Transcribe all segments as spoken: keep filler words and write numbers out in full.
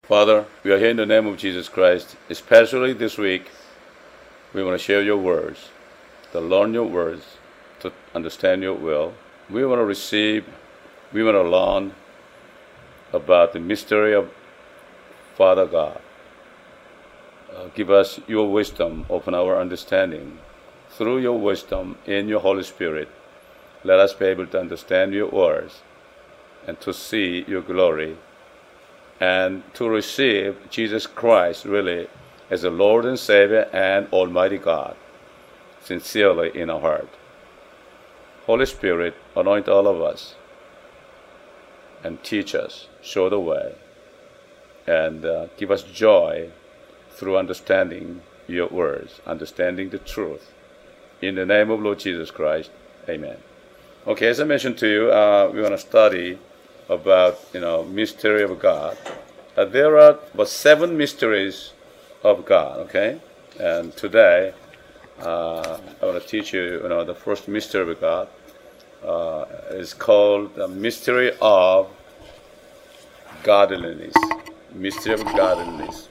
Father, we are here in the name of Jesus Christ. Especially this week, we want to share your words, to learn your words, to understand your will. We want to receive, we want to learn about the mystery of Father God. Uh, give us your wisdom, open our understanding. Through your wisdom in your Holy Spirit, let us be able to understand your words and to see your glory and to receive Jesus Christ really as the Lord and Savior and Almighty God sincerely in our heart. Holy Spirit, anoint all of us and teach us, show the way, and uh, give us joy through understanding your words, understanding the truth. In the name of Lord Jesus Christ, amen. Okay, as I mentioned to you, uh, we want to study about, you know, mystery of God. Uh, there are about seven mysteries of God, okay? And today, uh, I want to teach you, you know, the first mystery of God. Uh, is called the mystery of godliness. Mystery of godliness.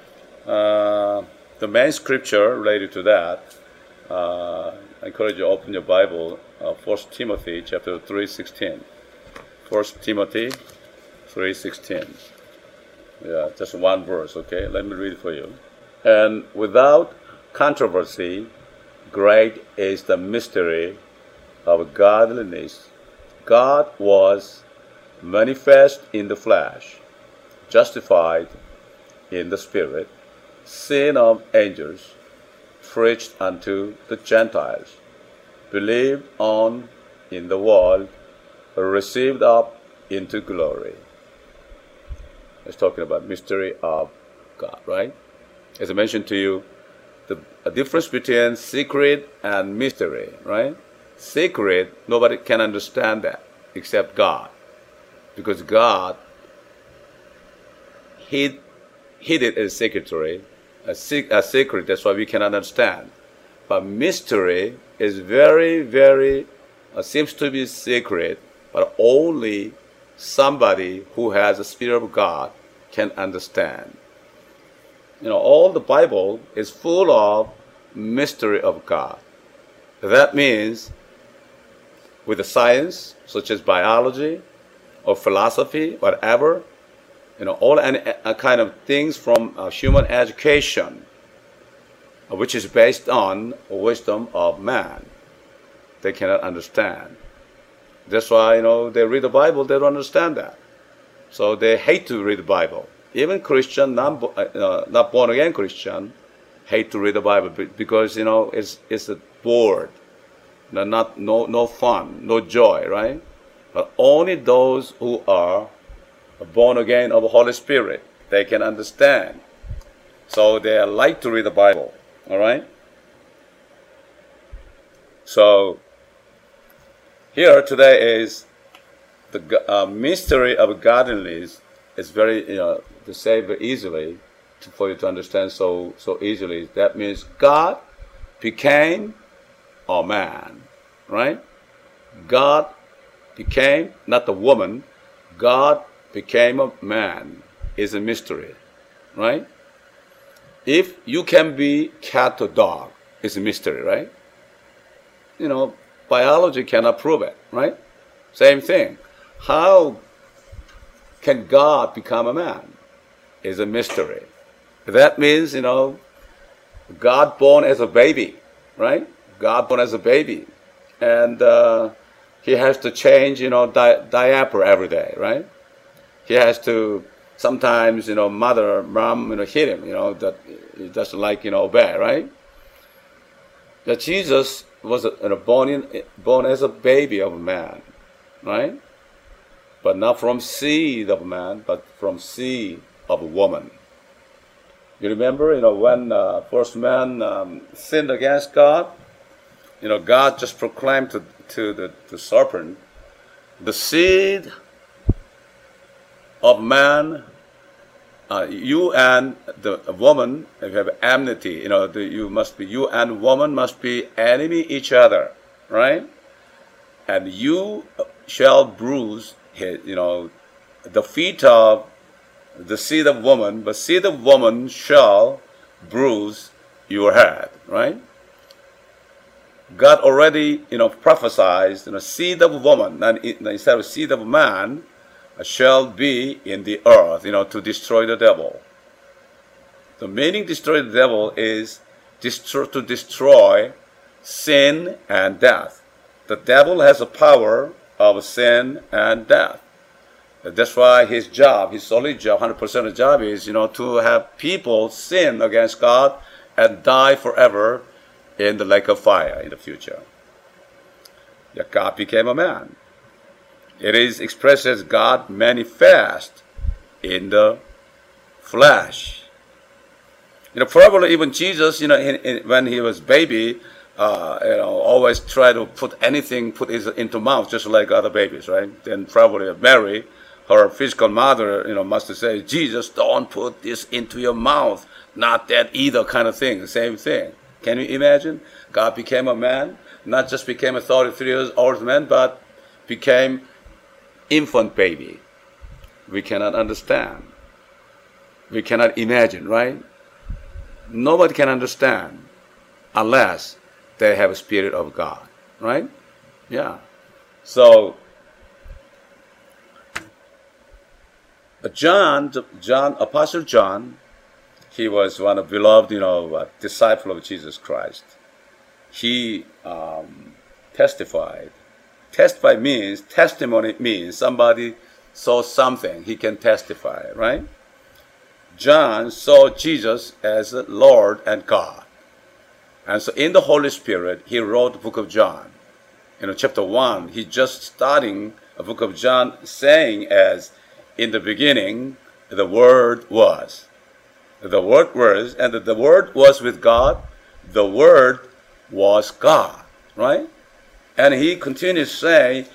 Uh, the main scripture related to that, uh, I encourage you to open your Bible, uh, First Timothy chapter three sixteen. First Timothy three sixteen. Yeah, just one verse, okay? Let me read it for you. And without controversy, great is the mystery of godliness. God was manifest in the flesh, justified in the spirit, seen of angels, preached unto the Gentiles, believed on in the world, received up into glory. It's talking about mystery of God, right? As I mentioned to you, the a difference between secret and mystery, right? Secret, nobody can understand that except God, because God hid, hid it as secretary, a, a secret. That's why we cannot understand. But mystery is very, very uh, seems to be secret, but only somebody who has the Spirit of God can understand. You know, all the Bible is full of mystery of God. That means with the science, such as biology or philosophy, whatever, you know, all any uh, kind of things from uh, human education, uh, which is based on wisdom of man, they cannot understand. That's why, you know, they read the Bible, they don't understand that. So they hate to read the Bible. Even Christian, non, uh, not born again Christian, hate to read the Bible because, you know, it's it's a bored, no, not no no fun, no joy, right? But only those who are born again of the Holy Spirit, they can understand. So they like to read the Bible. All right. So here today is the uh, mystery of godliness. Is very, you know, to say very easily, to, for you to understand so so easily. That means God became a man, right? God became, not the woman, God became a man is a mystery, right? If you can be cat or dog, it's a mystery, right? You know, biology cannot prove it, right? Same thing. How can God become a man? Is a mystery. That means, you know, God born as a baby, right? God born as a baby. And uh, he has to change, you know, di diaper every day, right? He has to, sometimes, you know, mother, mom, you know, hit him, you know, that he doesn't like, you know, obey, right? That Jesus was a, you know, born, in, born as a baby of a man, right? But not from seed of a man, but from seed of a woman. You remember, you know, when uh, first man um, sinned against God, you know, God just proclaimed to, to the to serpent, the seed of man, uh, you and the woman, if you have enmity, you know, the, you must be, you and woman must be enemy each other, right? And you shall bruise his, you know, the feet of the seed of woman, but seed of woman shall bruise your head, right? God already, you know, prophesied, you know, seed of woman, and instead of seed of man, shall be in the earth, you know, to destroy the devil. The meaning destroy the devil is destro to destroy sin and death. The devil has the power of sin and death. That's why his job, his solid job, one hundred percent of the job is, you know, to have people sin against God and die forever in the lake of fire in the future. Yet God became a man. It is expressed as God manifest in the flesh. You know, probably even Jesus, you know, in, in, when he was baby, uh, you know, always try to put anything, put his into mouth, just like other babies, right? Then probably Mary, her physical mother, you know, must say, Jesus, don't put this into your mouth, not that either, kind of thing, the same thing. Can you imagine? God became a man, not just became a thirty-three years old man, but became infant baby. We cannot understand. We cannot imagine, right? Nobody can understand unless they have a spirit of God, right? Yeah. So, John, John, Apostle John, he was one of beloved, you know, uh, disciple of Jesus Christ. He um, testified. Testify means, testimony means somebody saw something, he can testify, right? John saw Jesus as Lord and God. And so in the Holy Spirit, he wrote the book of John. You know, chapter one, he just starting a book of John saying as, in the beginning, the Word was. The Word was, and the Word was with God. The Word was God, right? And he continues to say,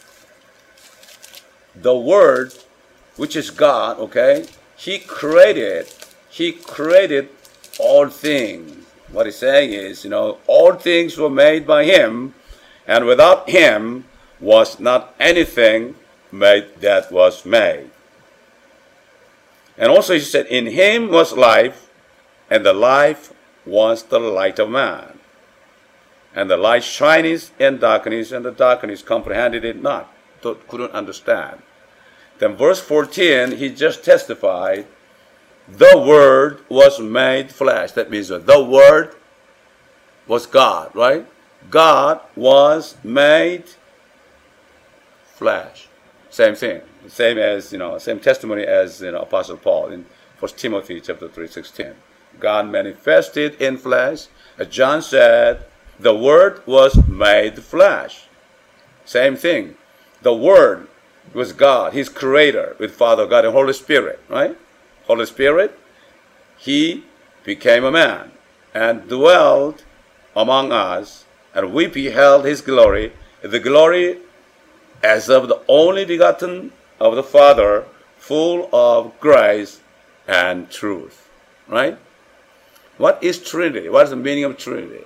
the Word, which is God, okay, he created, he created all things. What he's saying is, you know, all things were made by him, and without him was not anything made that was made. And also he said, in him was life, and the life was the light of man. And the light shineth in darkness, and the darkness comprehended it not, couldn't understand. Then verse fourteen, he just testified, the Word was made flesh. That means the Word was God, right? God was made flesh. Same thing. Same as, you know, same testimony as, you know, Apostle Paul in First Timothy chapter three, sixteen. God manifested in flesh. As John said, the Word was made flesh. Same thing. The Word was God, his creator, with Father God and Holy Spirit, right? Holy Spirit, he became a man and dwelled among us, and we beheld his glory, the glory as of the only begotten of the Father, full of grace and truth, right? What is Trinity? What is the meaning of Trinity?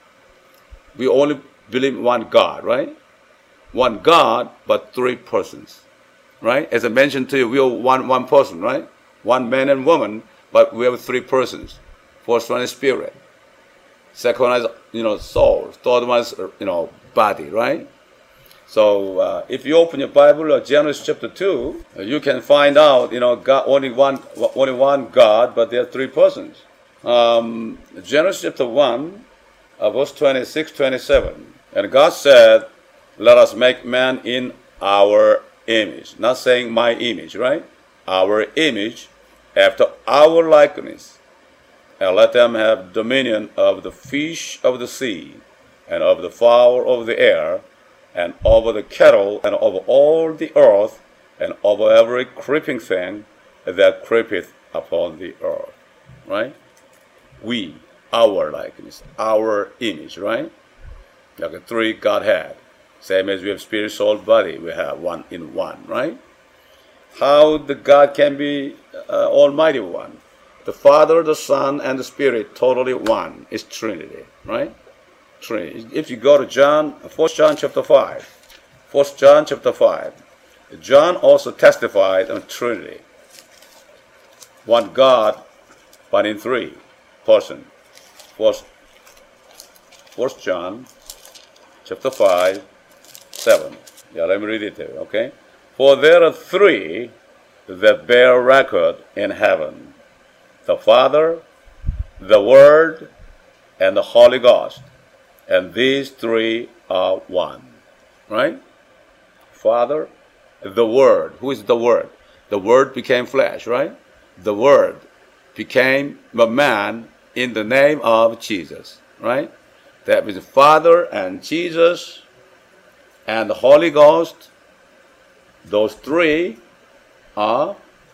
We only believe in one God, right? One God, but three persons, right? As I mentioned to you, we are one, one person, right? One man and woman, but we have three persons. First one is spirit. Second one is, you know, soul. Third one is, you know, body, right? So uh, if you open your Bible, uh, Genesis chapter two, uh, you can find out, you know, God, only one, only one God, but there are three persons. Um, Genesis chapter one, uh, verse twenty-six, twenty-seven. And God said, let us make man in our image. Not saying my image, right? Our image, after our likeness. And let them have dominion of the fish of the sea, and of the fowl of the air, and over the cattle, and over all the earth, and over every creeping thing that creepeth upon the earth. Right? We, our likeness, our image, right? Like a three Godhead. Same as we have spirit, soul, body, we have one in one, right? How the God can be uh, Almighty One. The Father, the Son, and the Spirit, totally one, is Trinity, right? Trinity. If you go to John, First John chapter five, First John chapter five, John also testified on Trinity. one God, but in three persons. First, First John, chapter five, seven. Yeah, let me read it there. Okay. For there are three that bear record in heaven: the Father, the Word, and the Holy Ghost. And these three are one. Right? Father, the Word. Who is the Word? The Word became flesh, right? The Word became a man in the name of Jesus, right? That means the Father and Jesus and the Holy Ghost. Those three are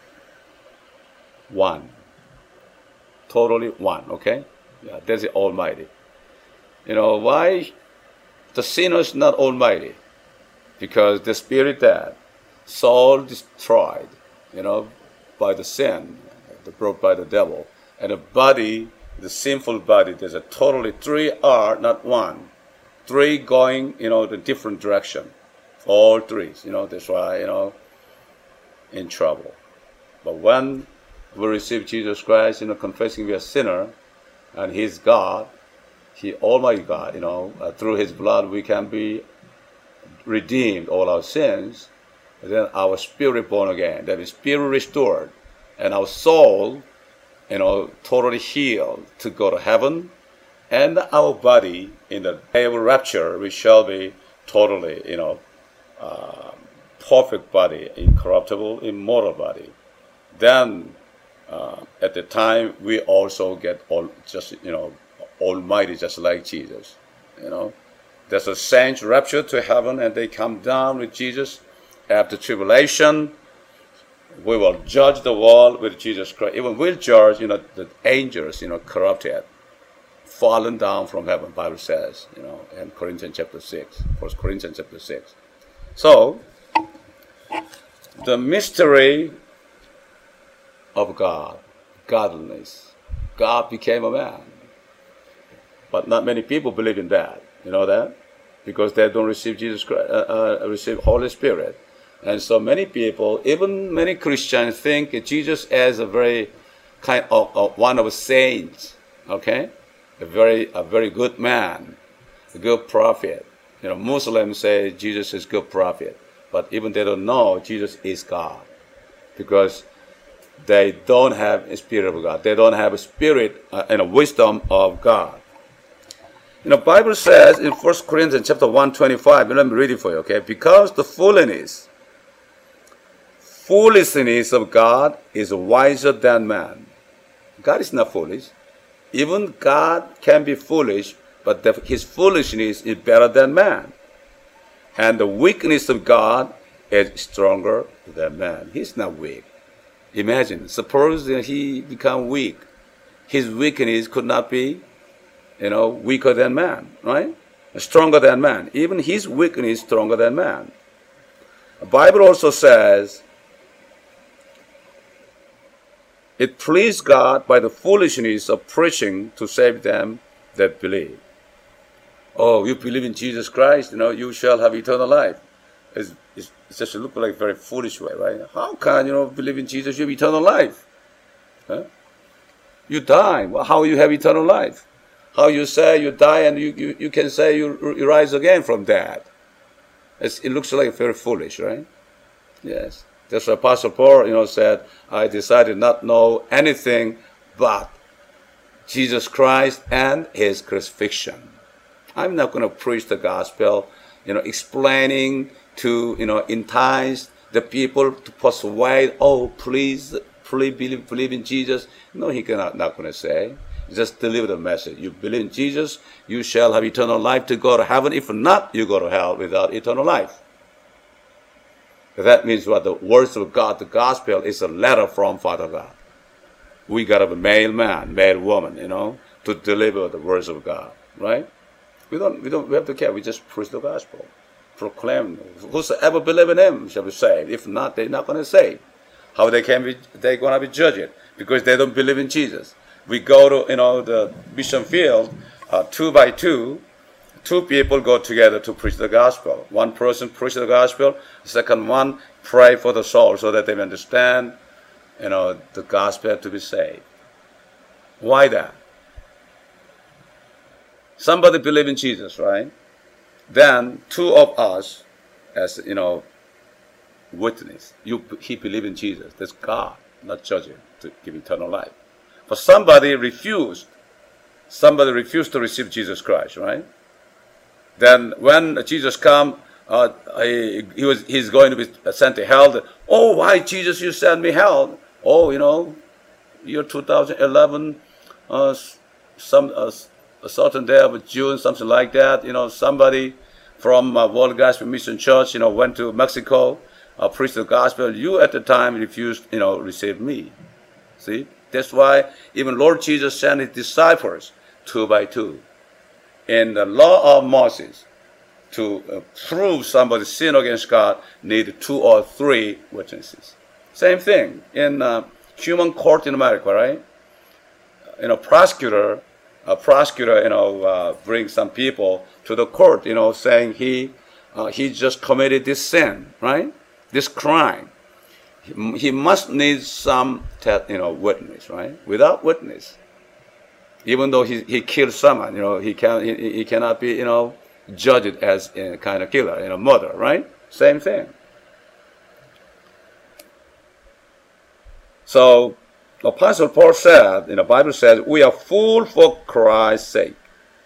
one. Totally one, okay? Yeah, that's the Almighty. You know, why the sinner is not Almighty? Because the spirit dead, soul destroyed, you know, by the sin, brought by the devil. And the body, the sinful body, there's a totally three are, not one. Three going, you know, the different direction. All three, you know, that's why, you know, in trouble. But when we receive Jesus Christ, you know, confessing we are sinner, and He's God, He Almighty God, you know, uh, through His blood we can be redeemed all our sins. And then our spirit born again, that is spirit restored, and our soul, you know, totally healed to go to heaven, and our body in the day of rapture we shall be totally, you know, uh, perfect body, incorruptible, immortal body. Then uh, at the time we also get all just, you know, Almighty, just like Jesus. You know, there's a saints rapture to heaven, and they come down with Jesus after tribulation. We will judge the world with Jesus Christ. Even we'll judge, you know, the angels, you know, corrupted, fallen down from heaven. Bible says, you know, in Corinthians chapter six, First Corinthians chapter six. So the mystery of God, godliness, God became a man. But not many people believe in that. You know that? Because they don't receive Jesus Christ, uh, uh, receive Holy Spirit. And so many people, even many Christians, think Jesus as a very kind of uh, one of the saints, okay? A very, a very good man, a good prophet. You know, Muslims say Jesus is a good prophet, but even they don't know Jesus is God, because they don't have a spirit of God. They don't have a spirit uh, and a wisdom of God. You know, Bible says in First Corinthians chapter one twenty-five, let me read it for you, okay? Because the foolishness, foolishness of God is wiser than man. God is not foolish. Even God can be foolish, but the, His foolishness is better than man. And the weakness of God is stronger than man. He's not weak. Imagine, suppose He become weak. His weakness could not be, you know, weaker than man, right? Stronger than man. Even His weakness is stronger than man. The Bible also says, it pleased God by the foolishness of preaching to save them that believe. Oh, you believe in Jesus Christ, you know, you shall have eternal life. It's, it's, it's just look like a very foolish way, right? How can you know believe in Jesus, you have eternal life? Huh? You die. Well, how you have eternal life? How you say you die and you, you, you can say you, you rise again from that? It's, it looks like very foolish, right? Yes. That's why Apostle Paul, you know, said, I decided not to know anything but Jesus Christ and His crucifixion. I'm not going to preach the gospel, you know, explaining to, you know, entice the people to persuade, oh, please, please believe, believe in Jesus. No, he cannot, not going to say. Just deliver the message. You believe in Jesus, you shall have eternal life to go to heaven. If not, you go to hell without eternal life. That means what? The words of God, the gospel, is a letter from Father God. We got to be male man, male woman, you know, to deliver the words of God, right? We don't, we don't, we have to care. We just preach the gospel, proclaim. Whosoever believe in Him shall be saved. If not, they're not going to save. How they can be? They're going to be judged because they don't believe in Jesus. We go to, you know, the mission field, uh, two by two. Two people go together to preach the gospel. One person preach the gospel. The second one pray for the soul so that they understand you know, the gospel to be saved. Why that? Somebody believe in Jesus, right? Then two of us, as you know, witness. You, he believe in Jesus. That's God, not judging to give eternal life. But somebody refused. Somebody refused to receive Jesus Christ, right? Then when Jesus come, uh, he, he was he's going to be sent to hell. Oh, why Jesus you sent me hell? Oh, you know, year two thousand eleven, uh, some uh, a certain day of June, something like that. You know, somebody from uh, World Gospel Mission Church, you know, went to Mexico, uh, preached the gospel. You at the time refused, you know, receive me. See, that's why even Lord Jesus sent his disciples two by two. In the law of Moses, to uh, prove somebody's sin against God, need two or three witnesses. Same thing in uh, human court in America, right? You know, prosecutor, a prosecutor, you know, uh, brings some people to the court, you know, saying he uh, he just committed this sin, right? This crime. He, he must need some, you know, witness, right? Without witness, even though he, he killed someone, you know, he can he, he cannot be, you know, judged as a kind of killer, you know, murder, right? Same thing. So Apostle Paul said, in the Bible says, we are full for Christ's sake.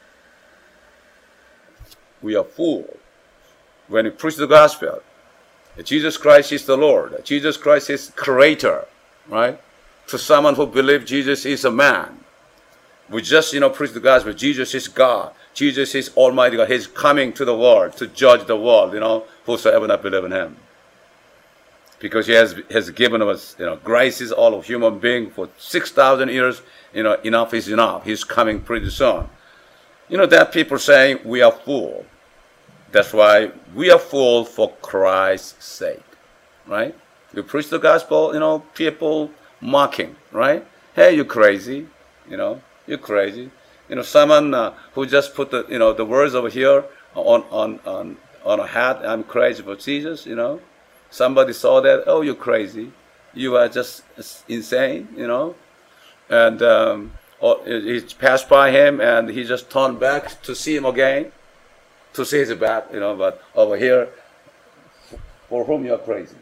We are full. When we preach the gospel, Jesus Christ is the Lord. Jesus Christ is creator, right? To someone who believes Jesus is a man, we just, you know, preach the gospel. Jesus is God. Jesus is Almighty God. He's coming to the world to judge the world, you know, whosoever not believe in him. Because he has, has given us, you know, graces all of human being for six thousand years, you know, enough is enough. He's coming pretty soon. You know, there are people saying we are full. That's why we are full for Christ's sake, right? You preach the gospel, you know, people mocking, right? Hey, you crazy, you know, you crazy. You know, someone uh, who just put the, you know, the words over here on, on, on, on a hat, I'm crazy for Jesus, you know. Somebody saw that, oh, you're crazy. You are just insane, you know. And um, he passed by him and he just turned back to see him again, to see his back, you know. But over here, for whom you are crazy.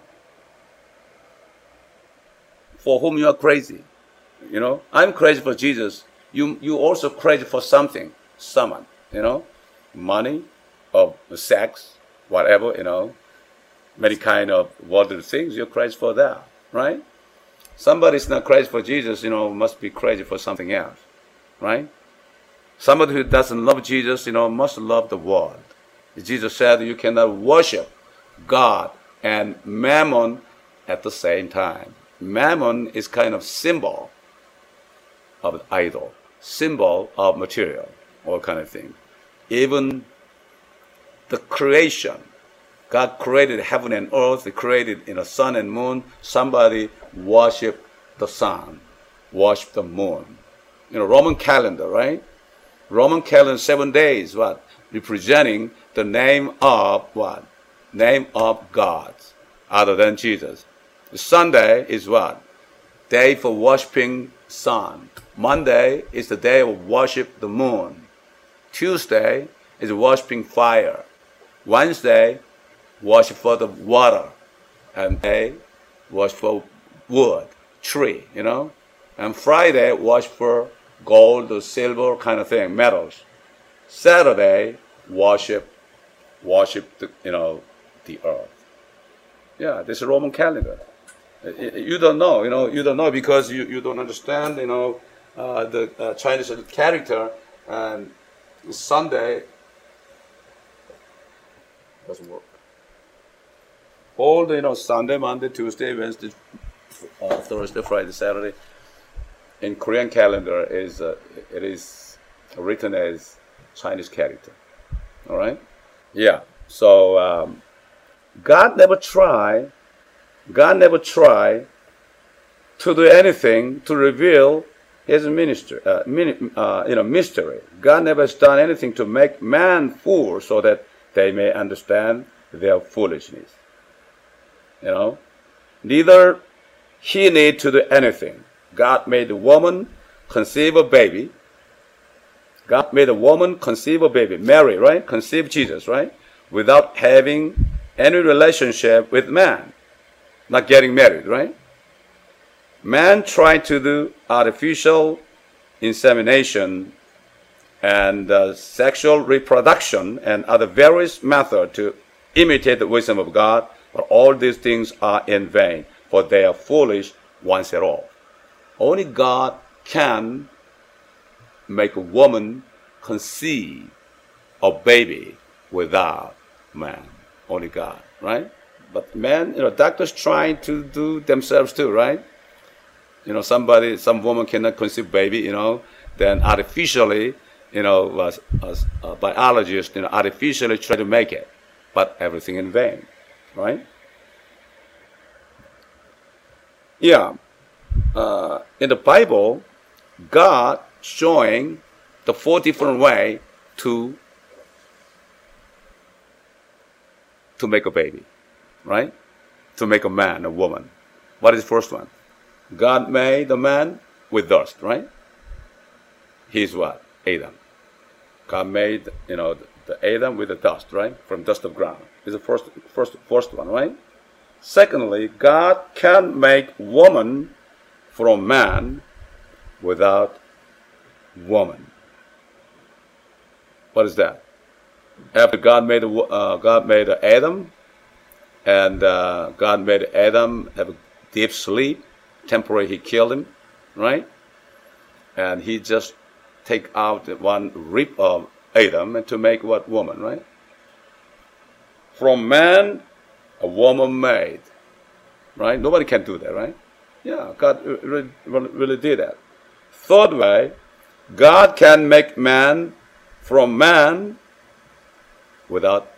For whom you are crazy, you know. I'm crazy for Jesus. You, you also crazy for something, someone, you know. Money, or sex, whatever, you know. Many kind of worldly things, you're crazy for that, right? Somebody's not crazy for Jesus, you know, must be crazy for something else, right? Somebody who doesn't love Jesus, you know, must love the world. Jesus said you cannot worship God and mammon at the same time. Mammon is kind of symbol of idol, symbol of material, all kind of thing. Even the creation, God created heaven and earth. He created, you know, sun and moon. Somebody worship the sun, worship the moon. You know, Roman calendar, right? Roman calendar, seven days, what? Representing the name of what? Name of God, other than Jesus. Sunday is what? Day for worshiping sun. Monday is the day of worship the moon. Tuesday is worshiping fire. Wednesday, worship for the water, and they worship for wood, tree, you know. And Friday, worship for gold or silver kind of thing, metals. Saturday, worship, worship the, you know, the earth. Yeah, this is a Roman calendar. You don't know, you know, you don't know because you, you don't understand, you know, uh, the uh, Chinese character. And Sunday doesn't work. All the, you know, Sunday, Monday, Tuesday, Wednesday, uh, Thursday, Friday, Saturday, in Korean calendar is uh, it is written as Chinese character. All right? Yeah. So um, God never tried. God never tried to do anything to reveal His ministry, uh, mini, uh, you know, mystery. God never has done anything to make man fool so that they may understand their foolishness. You know, neither he need to do anything. God made the woman conceive a baby. God made a woman conceive a baby. Mary, right? Conceive Jesus, right? Without having any relationship with man. Not getting married, right? Man tried to do artificial insemination and uh, sexual reproduction and other various methods to imitate the wisdom of God, but all these things are in vain, for they are foolish once and all. Only God can make a woman conceive a baby without man. Only God, right? But man, you know, doctors trying to do themselves too, right? You know, somebody, some woman cannot conceive baby, you know, then artificially, you know, as, as a biologist, you know, artificially try to make it, but everything in vain, right? Yeah. Uh, in the Bible, God showing the four different ways to to make a baby, right? To make a man, a woman. What is the first one? God made the man with dust, right? He's what? Adam. God made, you know, the, the Adam with the dust, right? From dust of ground. Is the first, first, first one, right? Secondly, God can make woman from man without woman. What is that? After God made a, uh, God made Adam, and uh, God made Adam have a deep sleep. Temporarily, He killed him, right? And He just take out one rib of Adam and to make what woman, right? From man, a woman made, right? Nobody can do that, right? Yeah, God really, really did that. Third way, God can make man from man without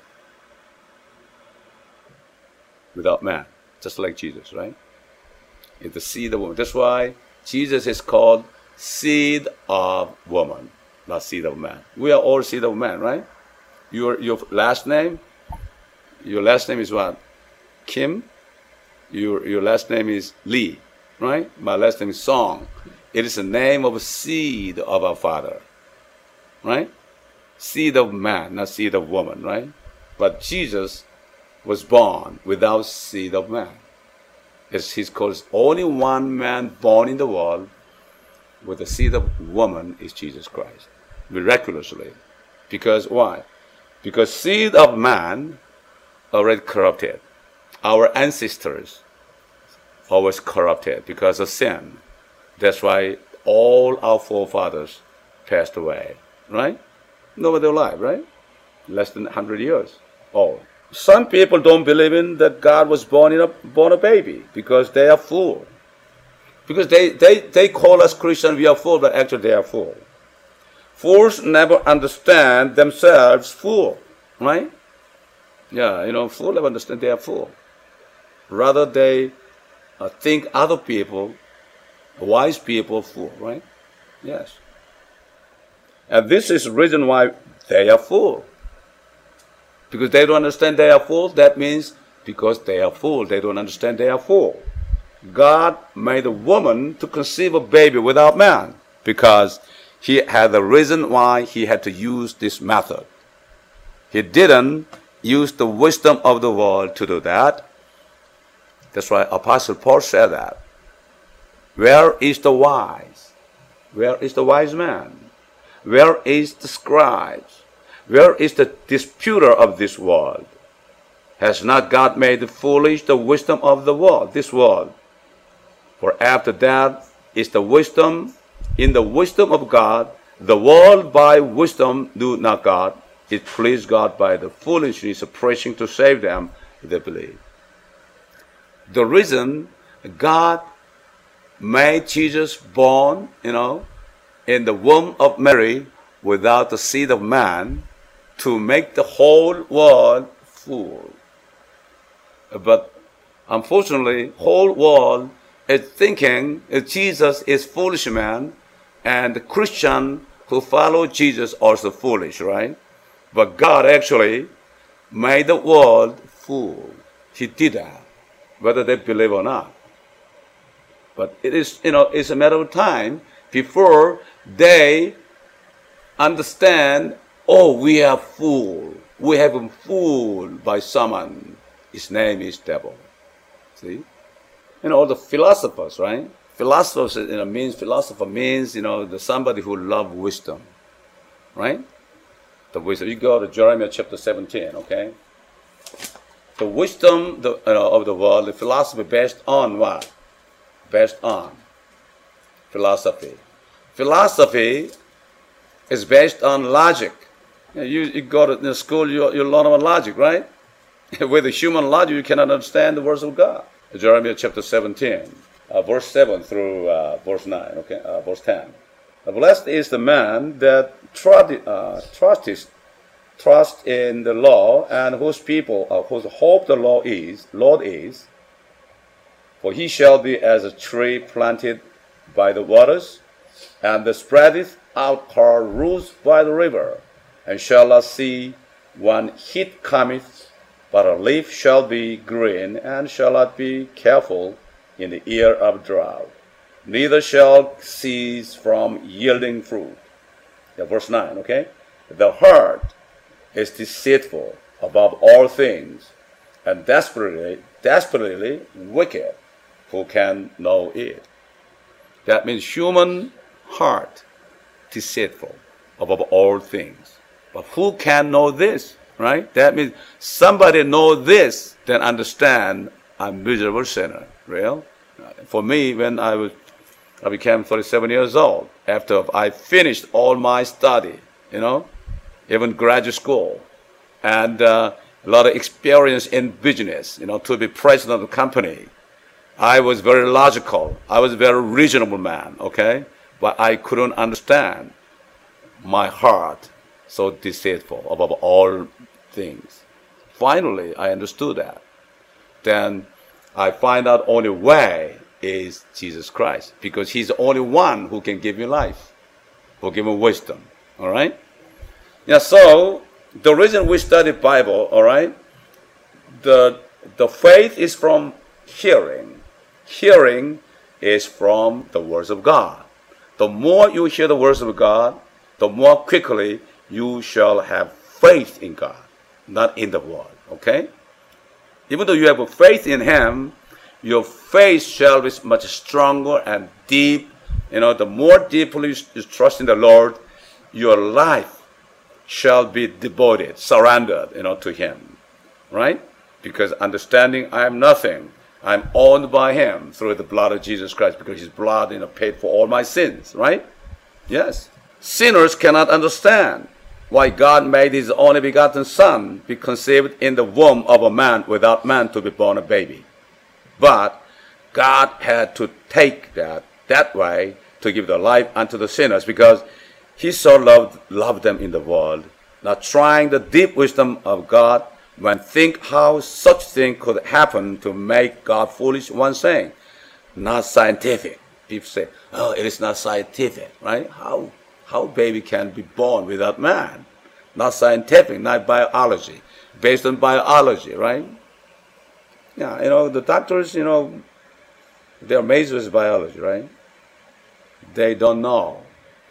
without man, just like Jesus, right? It's the seed of woman. That's why Jesus is called seed of woman, not seed of man. We are all seed of man, right? Your your last name, your last name is what? Kim. Your your last name is Lee, right? My last name is Song. It is the name of a seed of our Father, right? Seed of man, not seed of woman, right? But Jesus was born without seed of man. It's, he's called only one man born in the world with the seed of woman is Jesus Christ, miraculously. Because why? Because seed of man already corrupted. Our ancestors always corrupted because of sin. That's why all our forefathers passed away, right? Nobody alive, right? Less than one hundred years old. Some people don't believe in that God was born in a born a baby because they are fool. Because they, they, they call us Christians, we are fool, but actually they are fool. Fools never understand themselves fool, right? Yeah, you know, fool never understand they are fool. Rather they uh, think other people, wise people, fool, right? Yes. And this is the reason why they are fool. Because they don't understand they are fools, that means because they are fools, they don't understand they are fools. God made a woman to conceive a baby without man because He had a reason why He had to use this method. He didn't use the wisdom of the world to do that. That's why Apostle Paul said that. Where is the wise? Where is the wise man? Where is the scribes? Where is the disputer of this world? Has not God made foolish the wisdom of the world, this world? For after that is the wisdom, in the wisdom of God, the world by wisdom knew not God. It pleased God by the foolishness of preaching to save them that believe. The reason God made Jesus born, you know, in the womb of Mary without the seed of man, to make the whole world fool. But unfortunately, whole world is thinking that Jesus is foolish man, and the Christian who follow Jesus also foolish, right? But God actually made the world fool. He did that, whether they believe or not. But it is, you know, it's a matter of time before they understand, oh, we are fooled. We have been fooled by someone. His name is devil. See? You know, the philosophers, right? Philosophers, you know, means, philosopher means, you know, the somebody who loves wisdom, right? The wisdom. You go to Jeremiah chapter seventeen, okay? The wisdom the, you know, of the world, the philosophy based on what? Based on philosophy. Philosophy is based on logic. You, know, you, you go to the school, you, you learn about logic, right? With the human logic, you cannot understand the words of God. Jeremiah chapter seventeen, uh, verse seven through uh, verse nine, okay, uh, verse ten. Blessed is the man that trust, uh, trusteth, trust in the law, and whose people, uh, whose hope the law is, Lord is. For he shall be as a tree planted by the waters, and that spreadeth out her roots by the river, and shall not see when heat cometh, but her leaf shall be green, and shall not be careful in the year of drought, neither shall cease from yielding fruit. Yeah, verse nine, okay? The heart is deceitful above all things, and desperately, desperately wicked. Who can know it? That means human heart deceitful above all things. But who can know this, right? That means somebody know this, then understand I'm a miserable sinner, real? For me, when I was, I became thirty-seven years old, after I finished all my study, you know, even graduate school, and uh, a lot of experience in business, you know, to be president of the company. I was very logical. I was a very reasonable man, okay? But I couldn't understand my heart so deceitful above all things. Finally, I understood that. Then I find out only way is Jesus Christ, because he's the only one who can give me life, who give me wisdom, all right? Yeah, so the reason we study Bible, all right, the, the faith is from hearing. Hearing is from the words of God. The more you hear the words of God, the more quickly you shall have faith in God, not in the world, okay? Even though you have a faith in him, your faith shall be much stronger and deep. You know, the more deeply you trust in the Lord, your life shall be devoted, surrendered, you know, to him, right? Because understanding I am nothing, I'm owned by him through the blood of Jesus Christ, because his blood, you know, paid for all my sins, right? Yes. Sinners cannot understand why God made his only begotten Son be conceived in the womb of a man without man to be born a baby. But God had to take that that way to give the life unto the sinners, because he so loved, loved them in the world, not trying the deep wisdom of God, when think how such thing could happen to make God foolish. One saying, not scientific. People say, oh, it is not scientific, right? How how baby can be born without man? Not scientific, not biology, based on biology, right? Yeah, you know, the doctors, you know, they're amazed with biology, right? They don't know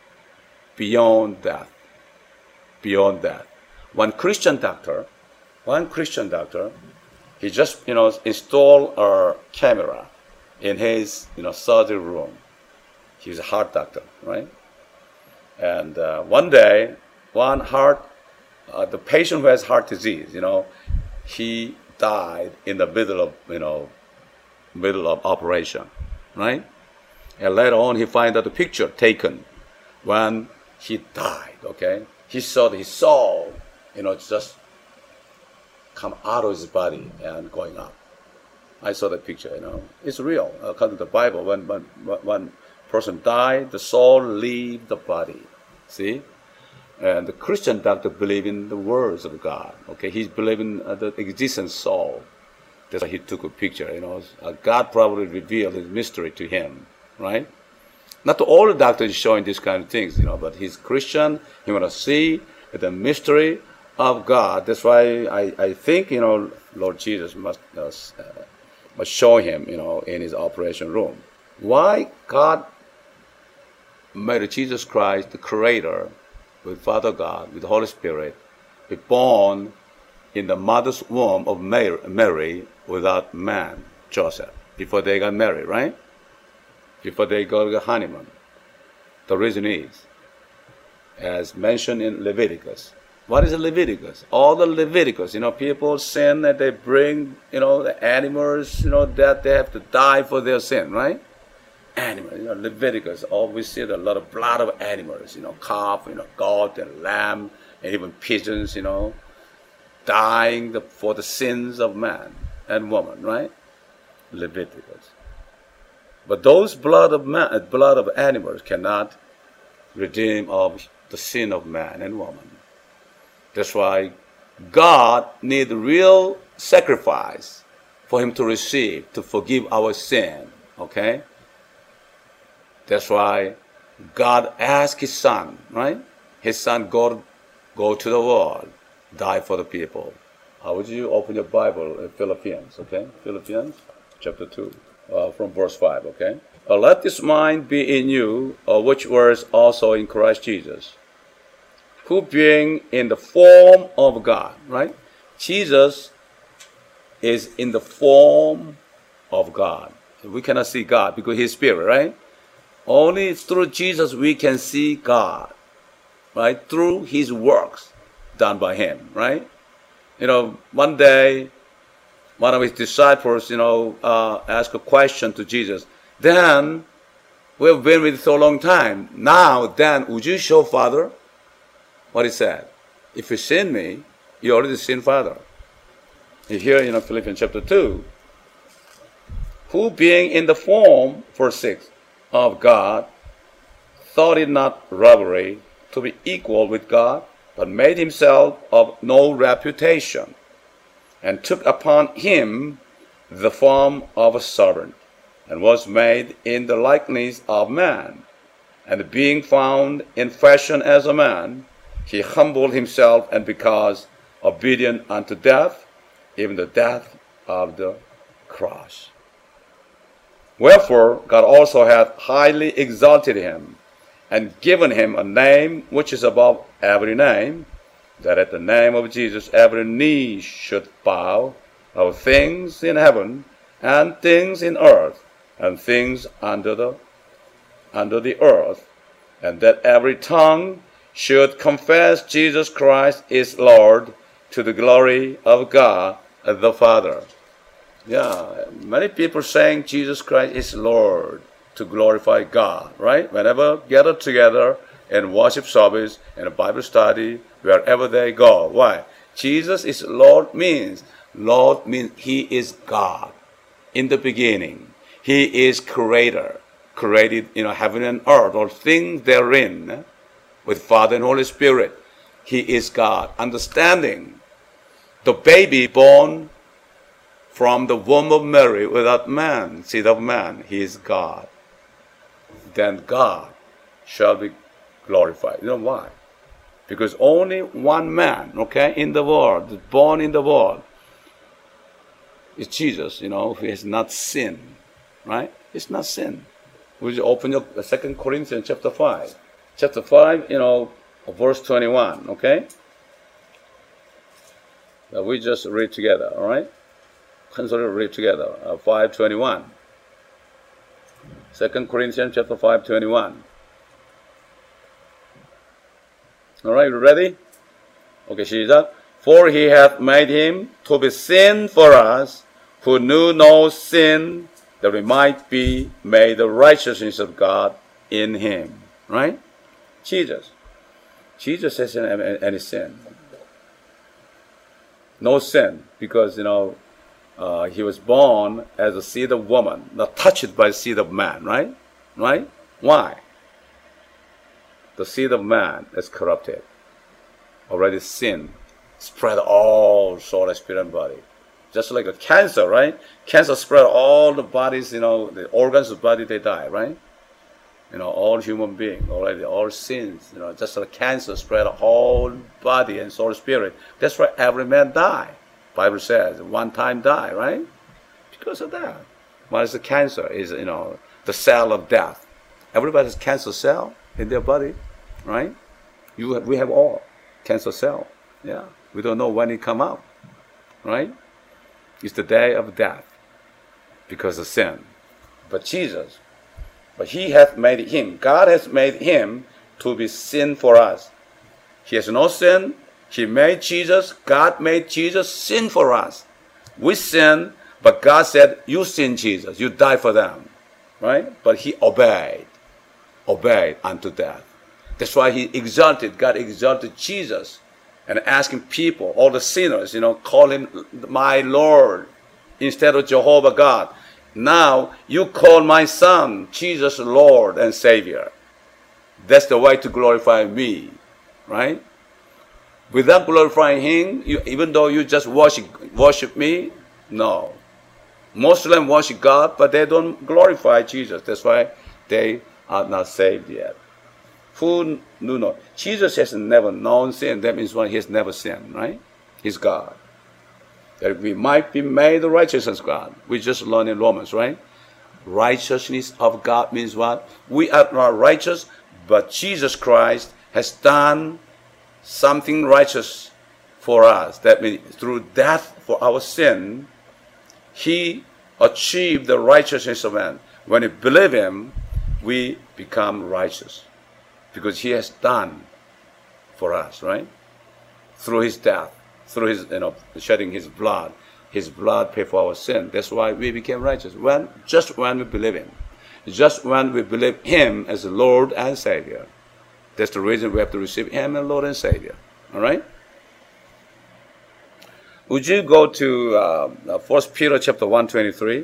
beyond that, beyond that. One Christian doctor, One Christian doctor, he just, you know, installed a camera in his, you know, surgery room. He's a heart doctor, right? And uh, one day, one heart, uh, the patient who has heart disease, you know, he died in the middle of, you know, middle of operation, right? And later on, he find out the picture taken when he died, okay? He saw his soul, you know, just come out of his body and going up. I saw that picture, you know. It's real. According to the Bible, when when one person died, the soul leaves the body. See? And the Christian doctor believe in the words of God. Okay, he's believing uh, the existence soul. That's why he took a picture, you know. Uh, God probably revealed his mystery to him, right? Not all the doctors showing these kind of things, you know, but he's Christian. He want to see the mystery of God. That's why I, I think, you know, Lord Jesus must uh, must show him, you know, in his operation room. Why God made Jesus Christ the Creator with Father God, with the Holy Spirit, be born in the mother's womb of Mary without man, Joseph, before they got married, right? Before they go to the honeymoon. The reason is, as mentioned in Leviticus. What is Leviticus? All the Leviticus, you know, people sin and they bring, you know, the animals, you know, that they have to die for their sin, right? Animals, you know, Leviticus, always see a lot of blood of animals, you know, calf, you know, goat and lamb, and even pigeons, you know, dying the, for the sins of man and woman, right? Leviticus. But those blood of man, blood of animals cannot redeem of the sin of man and woman. That's why God needs real sacrifice for him to receive, to forgive our sin, okay? That's why God asked his son, right? His son, go, go to the world, die for the people. How would you open your Bible in Philippians, okay? Philippians chapter two, uh, from verse five, okay? Uh, let this mind be in you, uh, which was also in Christ Jesus, who being in the form of God, right? Jesus is in the form of God. We cannot see God because he's spirit, right? Only through Jesus we can see God, right? Through his works done by him, right? You know, one day, one of his disciples, you know, uh, asked a question to Jesus. Then, we've been with you so long time. Now, then, would you show Father? What he said? If you sin me, you already sin Father. Here, you know, Philippians chapter two. Who being in the form, verse six, of God, thought it not robbery to be equal with God, but made himself of no reputation, and took upon him the form of a servant, and was made in the likeness of man. And being found in fashion as a man, he humbled himself, and because obedient unto death, even the death of the cross. Wherefore God also hath highly exalted him, and given him a name which is above every name, that at the name of Jesus every knee should bow, of things in heaven, and things in earth, and things under the under the earth, and that every tongue should confess Jesus Christ is Lord, to the glory of God the Father. Yeah, many people saying Jesus Christ is Lord to glorify God, right? Whenever gathered together in worship service, in a Bible study, wherever they go. Why? Jesus is Lord means, Lord means he is God in the beginning. He is creator, created, you know, heaven and earth, all things therein, with Father and Holy Spirit. He is God. Understanding the baby born from the womb of Mary without man, seed of man, he is God. Then God shall be glorified. You know why? Because only one man, okay, in the world, born in the world, is Jesus, you know, who has not sinned, right? It's not sin. Would you open your Second Corinthians chapter five? Chapter five, you know, verse twenty-one, okay? Now we just read together, all right? Consider read together. Uh, five twenty-one. Second Corinthians chapter five twenty-one. All right, you ready? Okay, 시작. For he hath made him to be sin for us, who knew no sin, that we might be made the righteousness of God in him. Right? Jesus. Jesus hasn't any sin. No sin, because, you know, uh, he was born as a seed of woman, not touched by the seed of man, right? Right? Why? The seed of man is corrupted. Already sin spread all soul, spirit, and body. Just like a cancer, right? Cancer spread all the bodies, you know, the organs of the body, they die, right? You know, all human beings, already, all sins, you know, just like cancer spread the whole body and soul, spirit. That's why every man die. Bible says, one time die, right? Because of that. What is the cancer? Is, you know, the cell of death. Everybody has cancer cell in their body, right? You have, we have all cancer cell. Yeah, we don't know when it come out, right? It's the day of death because of sin. But Jesus, but He hath made Him, God has made Him to be sin for us. He has no sin. He made Jesus, God made Jesus sin for us. We sin, but God said, you sin, Jesus, you die for them, right? But He obeyed, obeyed unto death. That's why He exalted, God exalted Jesus and asking people, all the sinners, you know, call Him my Lord instead of Jehovah God. Now you call my Son, Jesus, Lord and Savior. That's the way to glorify me, right? Without glorifying Him, you, even though you just worship, worship me, no. Muslims worship God, but they don't glorify Jesus. That's why they are not saved yet. Who knew not? Jesus has never known sin. That means what? He has never sinned, right? He's God. That we might be made the righteousness of God. We just learned in Romans, right? Righteousness of God means what? We are not righteous, but Jesus Christ has done something righteous for us. That means through death for our sin, He achieved the righteousness of man. When we believe Him, we become righteous because He has done for us, right? Through His death, through His, you know, shedding His blood. His blood paid for our sin. That's why we became righteous. When just when we believe Him, just when we believe Him as Lord and Savior. That's the reason we have to receive Him as Lord and Savior. All right? Would you go to uh, First Peter chapter one twenty-three?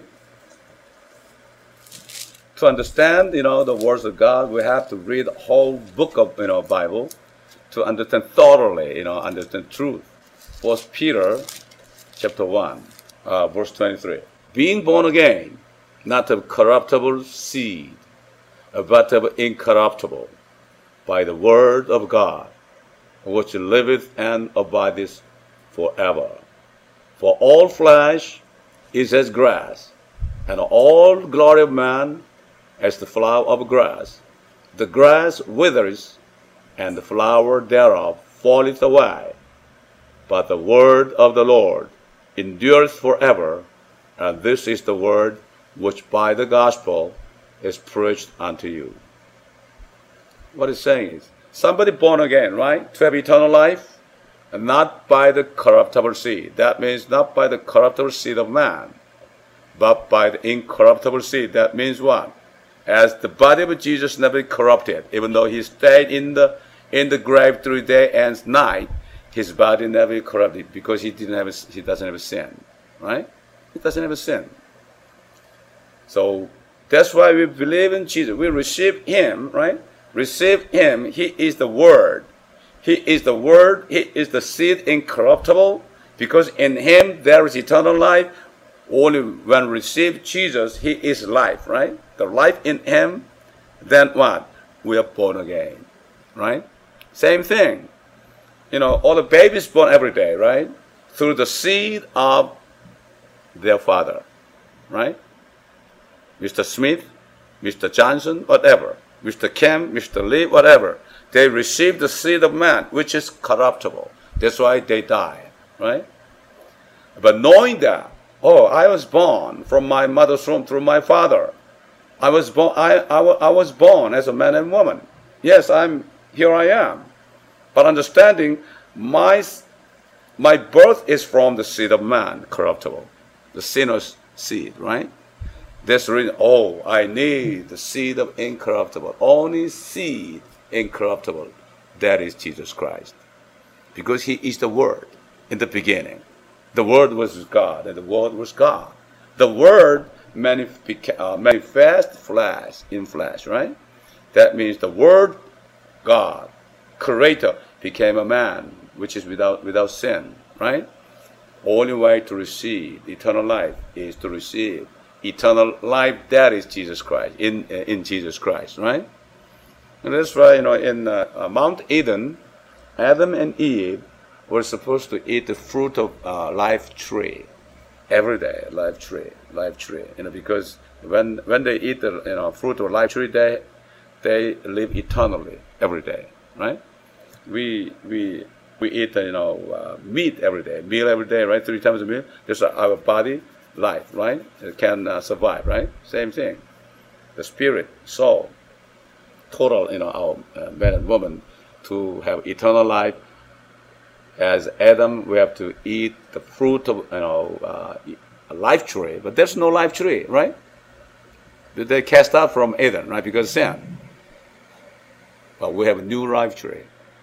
To understand, you know, the words of God, we have to read the whole book of, you know, Bible to understand thoroughly, you know, understand truth. First Peter chapter one, uh, verse twenty-three. Being born again, not of corruptible seed, but of incorruptible, by the word of God, which liveth and abideth forever. For all flesh is as grass, and all glory of man as the flower of grass. The grass withers, and the flower thereof falleth away. But the word of the Lord endureth forever, and this is the word which by the gospel is preached unto you. What it's saying is, somebody born again, right, to have eternal life, and not by the corruptible seed. That means not by the corruptible seed of man, but by the incorruptible seed. That means what? As the body of Jesus never corrupted, even though He stayed in the in the grave through day and night, His body never corrupted because He didn't have a, He doesn't have a sin, right? He doesn't have a sin. So that's why we believe in Jesus. We receive Him, right? Receive Him. He is the Word. He is the Word. He is the seed incorruptible. Because in Him there is eternal life. Only when we receive Jesus, He is life, right? The life in Him, then what? We are born again, right? Same thing. You know, all the babies born every day, right? Through the seed of their father, right? Mister Smith, Mister Johnson, whatever. Mister Kim, Mister Lee, whatever. They receive the seed of man, which is corruptible. That's why they die, right? But knowing that, oh, I was born from my mother's womb through my father. I was born. I, I, I was born as a man and woman. Yes, I'm here. I am. But understanding my my birth is from the seed of man, corruptible, the sinner's seed, right? That's the reason. Oh, I need the seed of incorruptible. Only seed incorruptible. That is Jesus Christ, because He is the Word in the beginning. The Word was God, and the Word was God. The Word manif- uh, manifest flesh in flesh, right? That means the Word, God, Creator, became a man, which is without without sin, right? Only way to receive eternal life is to receive eternal life. That is Jesus Christ, in uh, in Jesus Christ, right? And that's why, you know, in uh, uh, Mount Eden, Adam and Eve were supposed to eat the fruit of uh, life tree. every day, life tree, life tree. You know, because when when they eat the you know fruit of life tree, they they live eternally every day, right? We we we eat you know uh, meat every day, meal every day, right? Three times a meal. Just our body, life, right? It can uh, survive, right? Same thing. The spirit, soul, total, you know, our uh, man and woman to have eternal life. As Adam, we have to eat the fruit of you know uh, a life tree, but there's no life tree, right? They cast out from Eden, right? Because sin. But we have a new life tree.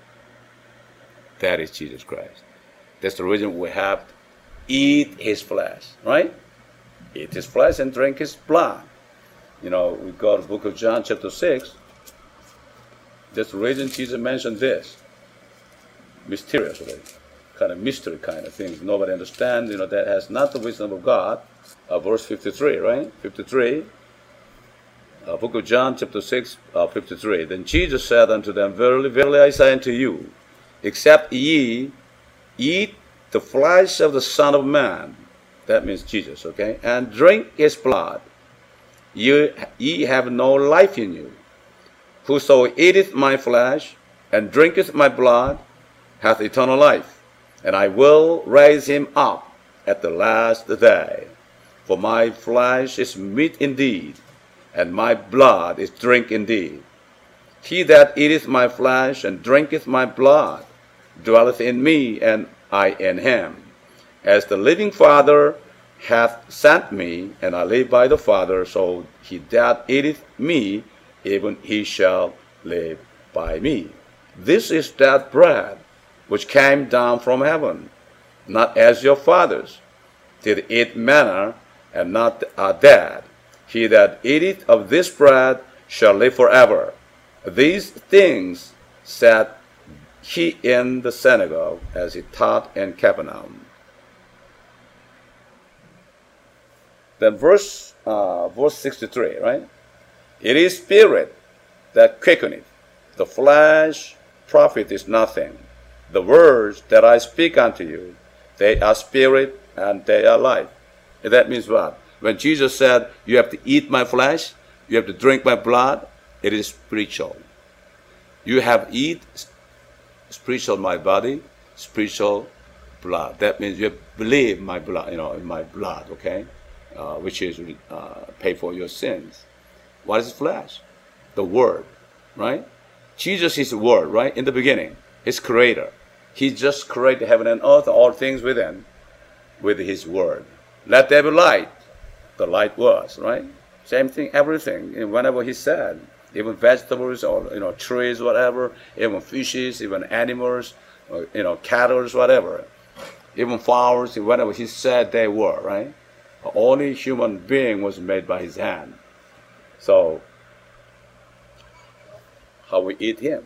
That is Jesus Christ. That's the reason we have to eat His flesh, right? Eat His flesh and drink His blood. You know, we go to the book of John, chapter six. That's the reason Jesus mentioned this. Mysteriously, kind of mystery kind of things nobody understands, you know, that has not the wisdom of God. Uh, verse fifty-three, right? fifty-three, uh, book of John, chapter six, uh, fifty-three. Then Jesus said unto them, Verily, verily, I say unto you, except ye eat the flesh of the Son of Man, that means Jesus, okay, and drink His blood, ye, ye have no life in you. Whoso eateth my flesh and drinketh my blood hath eternal life, and I will raise him up at the last day. For my flesh is meat indeed, and my blood is drink indeed. He that eateth my flesh and drinketh my blood dwelleth in me, and I in him. As the living Father hath sent me, and I live by the Father, so he that eateth me, even he shall live by me. This is that bread which came down from heaven, not as your fathers did eat manna, and not are dead. He that eateth of this bread shall live forever. These things said he in the synagogue, as he taught in Capernaum. Then verse uh, verse sixty-three, right? It is spirit that quickeneth, the flesh profiteth nothing. The words that I speak unto you, they are spirit and they are life. And that means what? When Jesus said, you have to eat my flesh, you have to drink my blood, it is spiritual. You have eat spiritual my body, spiritual blood. That means you have believe my blood, you know, in my blood, okay? Uh, which is uh, pay for your sins. What is flesh? The Word, right? Jesus is the Word, right? In the beginning, His Creator. He just created heaven and earth, all things within, with His Word. Let there be light. The light was, right? Same thing, everything. And whenever He said, even vegetables or, you know, trees, whatever, even fishes, even animals, or, you know, cattle, whatever, even flowers, whatever He said they were, right? Only human being was made by His hand. So, how we eat Him?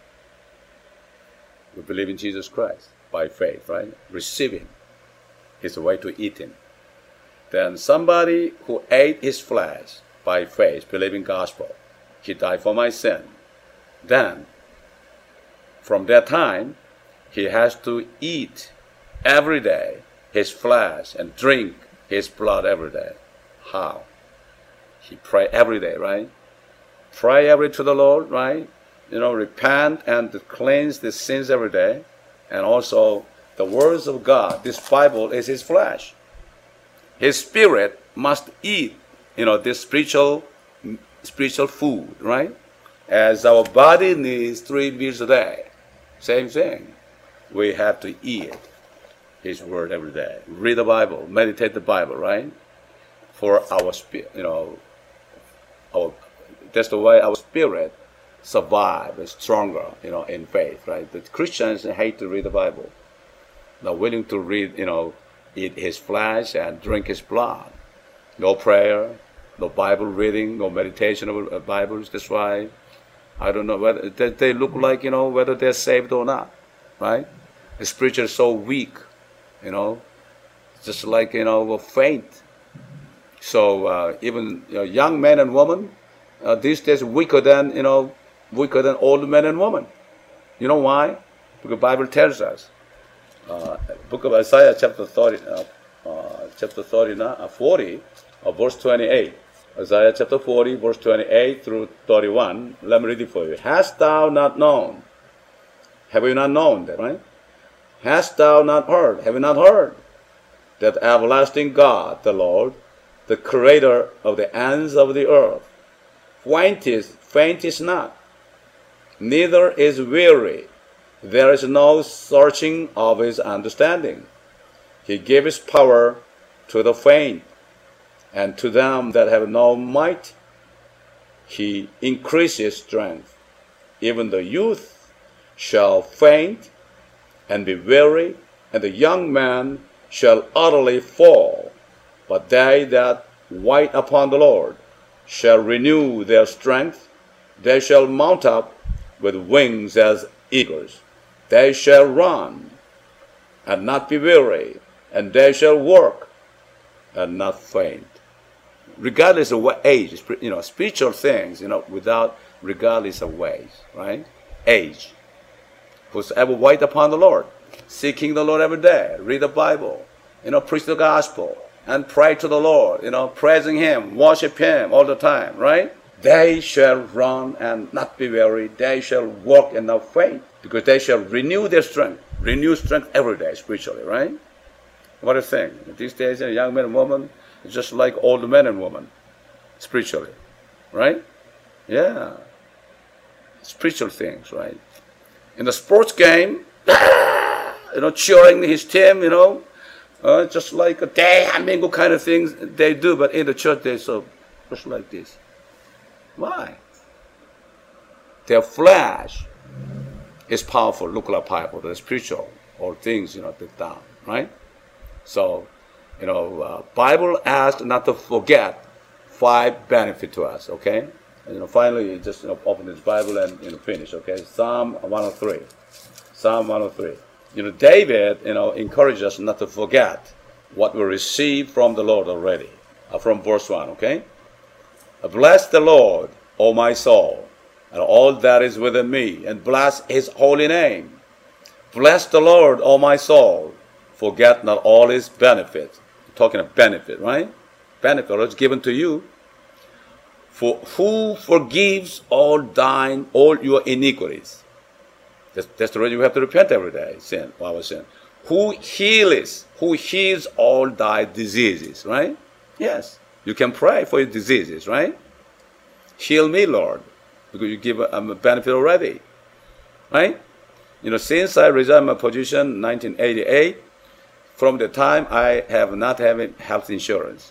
We believe in Jesus Christ by faith, right? Receiving is the way to eat Him. Then somebody who ate His flesh by faith, believing gospel, He died for my sin. Then, from that time, he has to eat every day His flesh and drink His blood every day. How? He pray every day, right? Pray every day to the Lord, right? You know, repent and cleanse the sins every day. And also, the words of God, this Bible is His flesh. His spirit must eat, you know, this spiritual, spiritual food, right? As our body needs three meals a day. Same thing. We have to eat His word every day. Read the Bible, meditate the Bible, right? For our spirit, you know, our, that's the way our spirit survive, is stronger, you know, in faith, right? The Christians hate to read the Bible. They're willing to read, you know, eat His flesh and drink His blood. No prayer, no Bible reading, no meditation of Bibles. That's why I don't know whether they, they look like, you know, whether they're saved or not, right? The spiritual is so weak, you know, just like, you know, faint. So uh, even you know, young men and women uh, these days weaker than, you know, weaker than old men and women. You know why? Because the Bible tells us. Uh, book of Isaiah, chapter thirty, uh, uh, chapter thirty-nine, uh, forty, uh, verse twenty-eight. Isaiah chapter forty, verse twenty-eight through thirty-one. Let me read it for you. Hast thou not known? Have you not known that, right? Hast thou not heard? Have you not heard? That everlasting God, the Lord, the creator of the ends of the earth, fainteth, fainteth not, neither is weary. There is no searching of his understanding. He giveth power to the faint, and to them that have no might, he increases strength. Even the youth shall faint and be weary, and the young man shall utterly fall. But they that wait upon the Lord shall renew their strength. They shall mount up with wings as eagles. They shall run and not be weary, and they shall work and not faint. Regardless of what age, you know, spiritual things, you know, without, regardless of ways, right? Age. Whosoever wait upon the Lord, seeking the Lord every day, read the Bible, you know, preach the gospel, and pray to the Lord, you know, praising Him, worship Him all the time, right? They shall run and not be weary. They shall walk and not faint, because they shall renew their strength. Renew strength every day spiritually, right? What a thing. These days, a young man and woman is just like old men and women spiritually, right? Yeah. Spiritual things, right? In the sports game, you know, cheering his team, you know, uh, just like a damingo kind of things they do, but in the church they're so just like this. Why? Their flesh is powerful, look like powerful, the spiritual, or things, you know, deep down, right? So, you know, uh, Bible asks not to forget five benefits to us, okay? And, you know, finally, you just, you know, open this Bible and, you know, finish, okay? Psalm one oh three. Psalm one oh three. You know, David, you know, encourages us not to forget what we received from the Lord already, uh, from verse one, okay? Bless the Lord, O my soul, and all that is within me, and bless His holy name. Bless the Lord, O my soul. Forget not all His benefits. I'm talking of benefit, right? Benefit is given to you. For who forgives all thine, all your iniquities? That's, that's the reason you have to repent every day, sin, our sin. Who heals, who heals all thy diseases, right? Yes. You can pray for your diseases, right? Heal me, Lord, because you give a, a benefit already, right? You know, since I resigned my position in nineteen eighty-eight, from the time I have not having health insurance.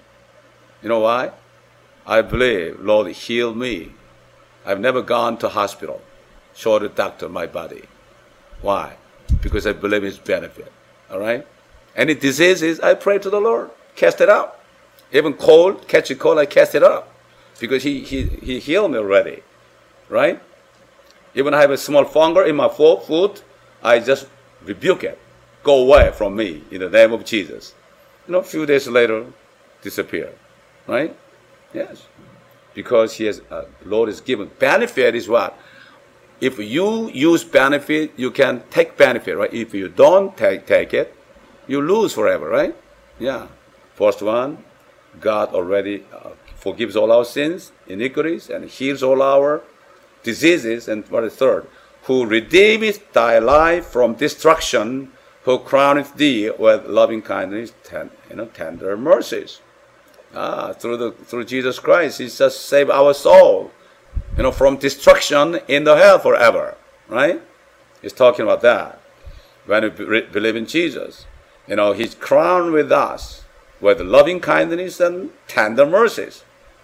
You know why? I believe Lord healed me. I've never gone to hospital, show the doctor my body. Why? Because I believe His benefit. All right? Any diseases, I pray to the Lord, cast it out. Even cold, catch a cold, I cast it up. Because he, he, he healed me already. Right? Even I have a small fungus in my foot, I just rebuke it. Go away from me in the name of Jesus. You know, a few days later, disappear. Right? Yes. Because He has, uh, Lord is given. Benefit is what? If you use benefit, you can take benefit, right? If you don't take, take it, you lose forever, right? Yeah. First one, God already uh, forgives all our sins, iniquities, and heals all our diseases. And what is third? Who redeemeth thy life from destruction, who crowneth thee with loving kindness, ten, you know, tender mercies. Ah, through the through Jesus Christ, He just saved our soul, you know, from destruction in the hell forever. Right? He's talking about that. When we be- believe in Jesus, you know, He's crowned with us with loving kindness and tender mercies.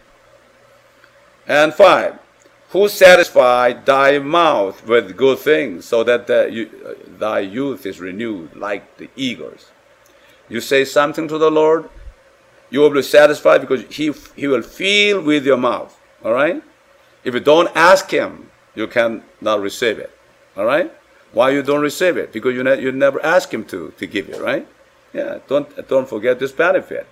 And five, who satisfied thy mouth with good things, so that the, you, uh, thy youth is renewed like the eagles. You say something to the Lord, you will be satisfied because He He will fill with your mouth. All right? If you don't ask Him, you cannot receive it. All right? Why you don't receive it? Because you, ne- you never ask Him to, to give you, right? Yeah, don't don't forget this benefit.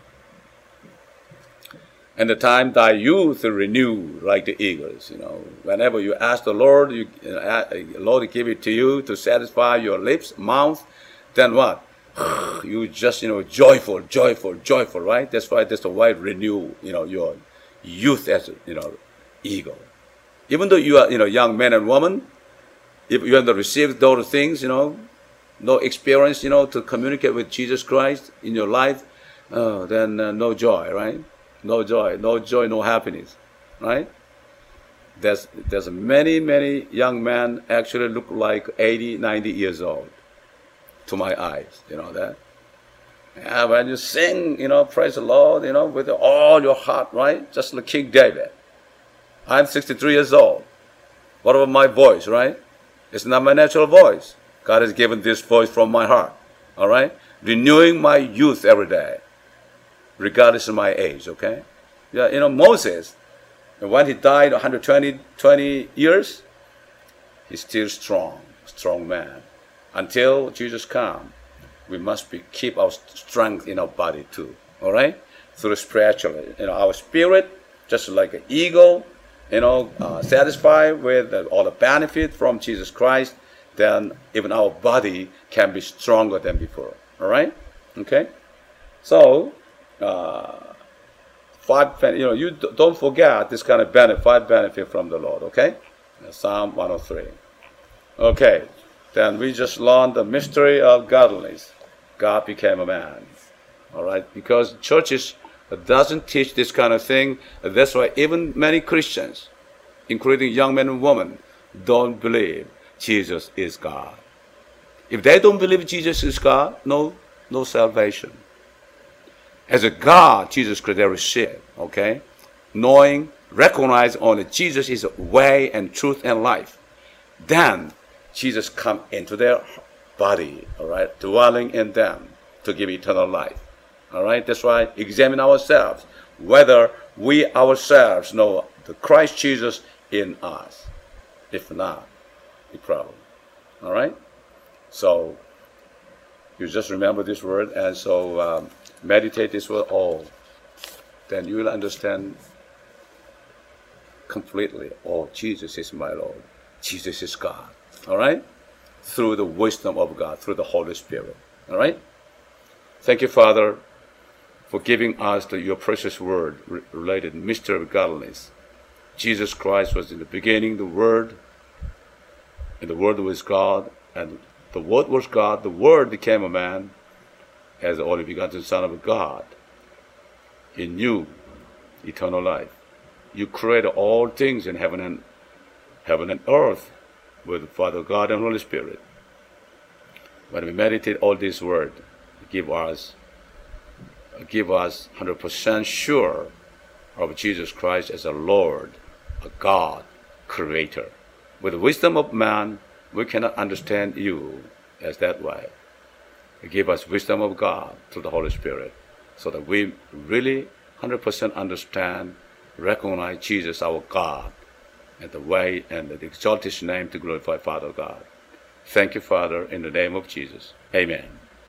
And the time thy youth is renewed like the eagles. You know, whenever you ask the Lord, you, you know, Lord give it to you to satisfy your lips, mouth. Then what? you just, you know, joyful, joyful, joyful, right? That's why that's the why renew, you know, your youth as, you know, eagle. Even though you are, you know, young man and woman, if you haven't received those things, you know, no experience, you know, to communicate with Jesus Christ in your life, uh, then uh, no joy, right? No joy, no joy, no happiness, right? There's, there's many, many young men actually look like eighty, ninety years old to my eyes, you know that? Yeah, when you sing, you know, praise the Lord, you know, with all your heart, right? Just like King David. I'm sixty-three years old. What about my voice, right? It's not my natural voice. God has given this voice from my heart, all right? Renewing my youth every day, regardless of my age, okay? Yeah, you know, Moses, when he died one hundred twenty years, he's still strong, strong man. Until Jesus comes, we must be, keep our strength in our body too, all right? Through spiritually, you know, our spirit, just like an eagle, you know, uh, satisfied with uh, all the benefit from Jesus Christ, then even our body can be stronger than before, all right? Okay? So, uh, five, you know, you don't forget this kind of benefit, five benefit from the Lord, okay? Psalm one oh three. Okay, then we just learned the mystery of godliness. God became a man, all right? Because churches doesn't teach this kind of thing. That's why even many Christians, including young men and women, don't believe Jesus is God. If they don't believe Jesus is God, no, no salvation. As a God, Jesus Christ, they receive, okay? Knowing, recognize only Jesus is a way and truth and life. Then Jesus come into their body, all right, dwelling in them to give eternal life. All right, that's why examine ourselves whether we ourselves know the Christ Jesus in us. If not, the problem. All right, so you just remember this word, and so um, meditate this word all. Then you will understand completely. Oh, Jesus is my Lord. Jesus is God. All right, through the wisdom of God, through the Holy Spirit. All right. Thank you, Father, for giving us the, your precious word related mystery of godliness. Jesus Christ was in the beginning the Word, and the Word was God, and the Word was God. The Word became a man as the only begotten Son of God. In you, eternal life. You created all things in heaven and heaven and earth with Father God and Holy Spirit. When we meditate all these words, give us give us one hundred percent sure of Jesus Christ as a Lord, a God, Creator. With the wisdom of man, we cannot understand you as that way. Give us wisdom of God through the Holy Spirit so that we really one hundred percent understand, recognize Jesus our God and the way and the exalt His name to glorify Father God. Thank you, Father, in the name of Jesus. Amen.